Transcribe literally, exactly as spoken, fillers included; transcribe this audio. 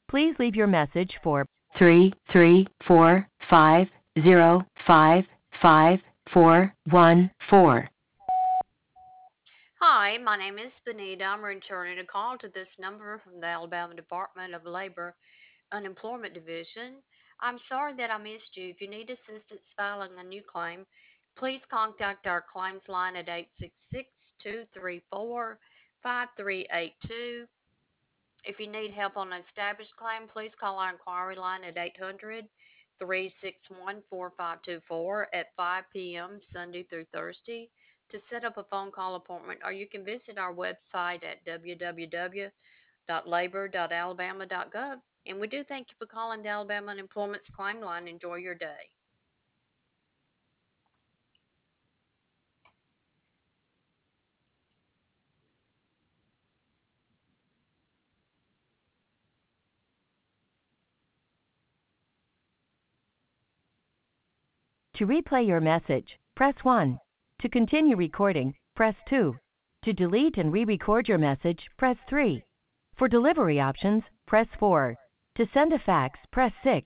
Please leave your message for three three four five zero five five four one four. Hi, my name is Benita. I'm returning a call to this number from the Alabama Department of Labor Unemployment Division. I'm sorry that I missed you. If you need assistance filing a new claim, please contact our claims line at eight six six, two three four, five three eight two. If you need help on an established claim, please call our inquiry line at eight hundred, three six one, four five two four at five p m Sunday through Thursday to set up a phone call appointment, or you can visit our website at w w w dot labor dot alabama dot gov. And we do thank you for calling the Alabama Unemployment's Claim Line. Enjoy your day. To replay your message, press one. To continue recording, press two. To delete and re-record your message, press three. For delivery options, press four. To send a fax, press six.